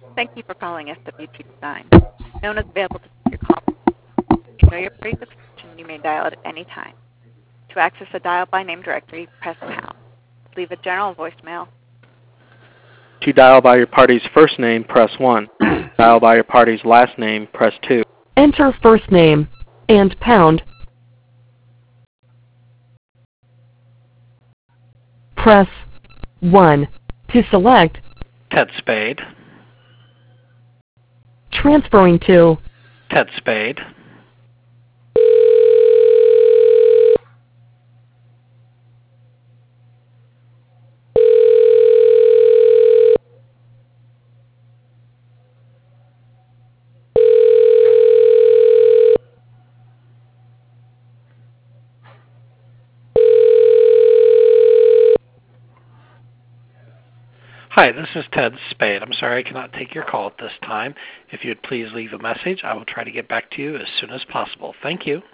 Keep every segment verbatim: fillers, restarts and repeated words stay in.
Thank you for calling S W T Design. No one is available to take your call. If you know your party's extension, you may dial it at any time. To access a dial by name directory, press pound. To leave a general voicemail. To dial by your party's first name, press one. Dial by your party's last name, press two. Enter first name and pound. Press one. To select, Ted Spade. transferring to Ted Spade. Hi, this is Ted Spade. I'm sorry I cannot take your call at this time. If you would please leave a message, I will try to get back to you as soon as possible. Thank you.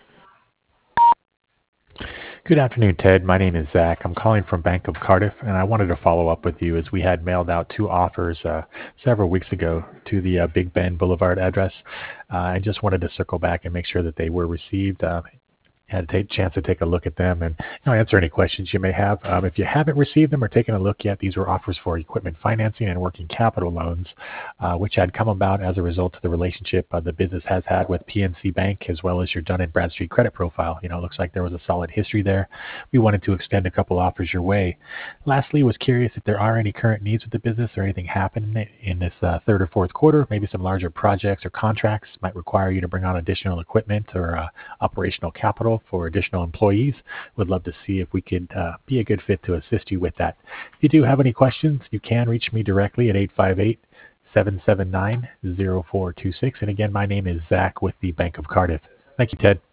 Good afternoon, Ted. My name is Zach. I'm calling from Bank of Cardiff, and I wanted to follow up with you as we had mailed out two offers uh, several weeks ago to the uh, Big Bend Boulevard address. Uh, I just wanted to circle back and make sure that they were received. Uh, had a chance to take a look at them and you know, answer any questions you may have. Um, if you haven't received them or taken a look yet, these were offers for equipment financing and working capital loans, uh, which had come about as a result of the relationship uh, the business has had with P N C Bank, as well as your Dun and Bradstreet credit profile. You know, it looks like there was a solid history there. We wanted to extend a couple offers your way. Lastly, was curious if there are any current needs with the business or anything happening in this uh, third or fourth quarter. Maybe some larger projects or contracts might require you to bring on additional equipment or uh, operational capital for additional employees. Would love to see if we could uh, be a good fit to assist you with that. If you do have any questions, you can reach me directly at eight five eight, seven seven nine, zero four two six. And again, my name is Zach with the Bank of Cardiff. Thank you, Ted.